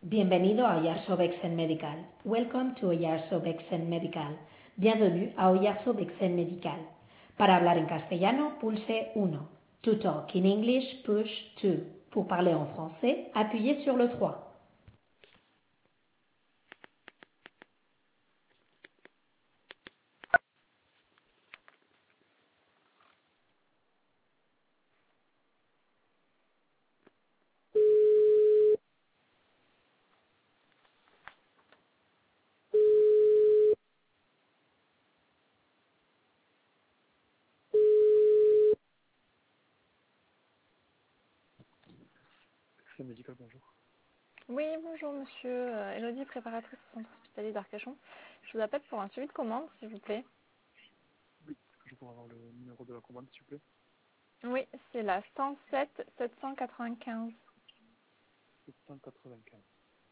Bienvenido a Oyarzo Vexen Medical. Welcome to Oyarzo Vexen Medical. Bienvenue à Oyarzo Vexen Medical. Para hablar en castellano, pulse 1. To talk in English, push 2. Pour parler en français, appuyez sur le 3. C'est médical, bonjour. Oui, bonjour monsieur. Elodie, préparatrice au centre hospitalier d'Arcachon. Je vous appelle pour un suivi de commande, s'il vous plaît. Oui, est-ce que je pourrais avoir le numéro de la commande, s'il vous plaît? Oui, c'est la 107 795. 795.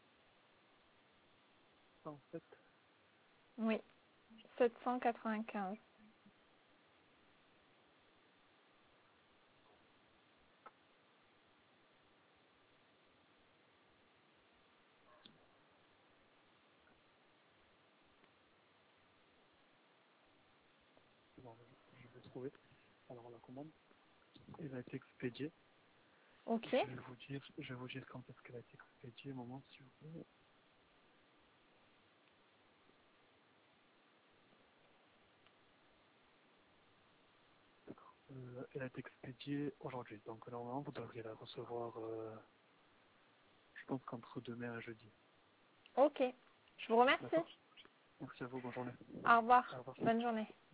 107. Oui, 795. Bon, je vais trouver. Alors, la commande, elle a été expédiée. Ok. Je vais vous dire quand est-ce qu'elle a été expédiée. Un moment, s'il vous plaît. D'accord. Elle a été expédiée aujourd'hui. Donc, normalement, vous devriez la recevoir, je pense qu'entre demain et jeudi. Ok. Je vous remercie. D'accord. Merci à vous, bonne journée. Au revoir. Au revoir. Bonne journée.